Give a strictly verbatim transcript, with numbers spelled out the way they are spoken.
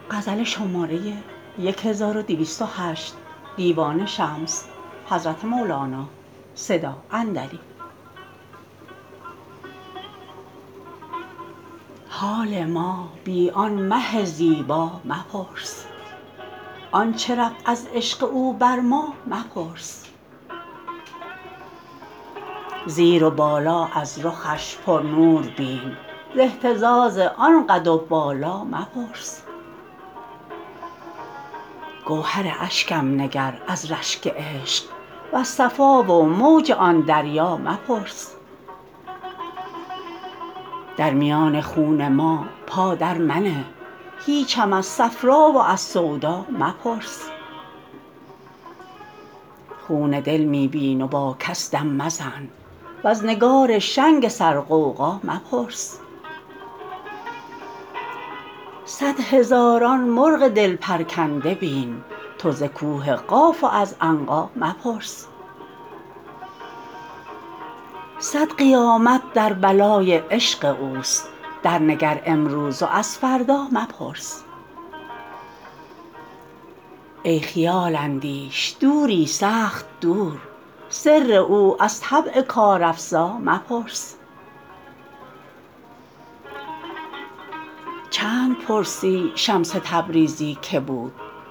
حال ما بی آن مه زیبا مپرس آنچه رفت از عشق او بر ما مپرس زیر و بالا از رخش پرنور بین ز اهتزاز آن قد و بالا مپرس گوهر اشکم نگر از رشک عشق وز صفا و موج آن دریا مپرس در میان خون ما پا درمنه هیچم از صفرا و از سودا مپرس خون دل می بین و با کس دم مزن وز نگار شنگ سرغوغا مپرس صد هزاران مرغ دل پرکنده بین تو ز کوه قاف و از عنقا مپرس صد قیامت در بلای عشق اوست درنگر امروز و از فردا مپرس ای خیال اندیش دوری سخت دور سر او از طبع کارافزا مپرس چند پرسی شمس تبریزی که بود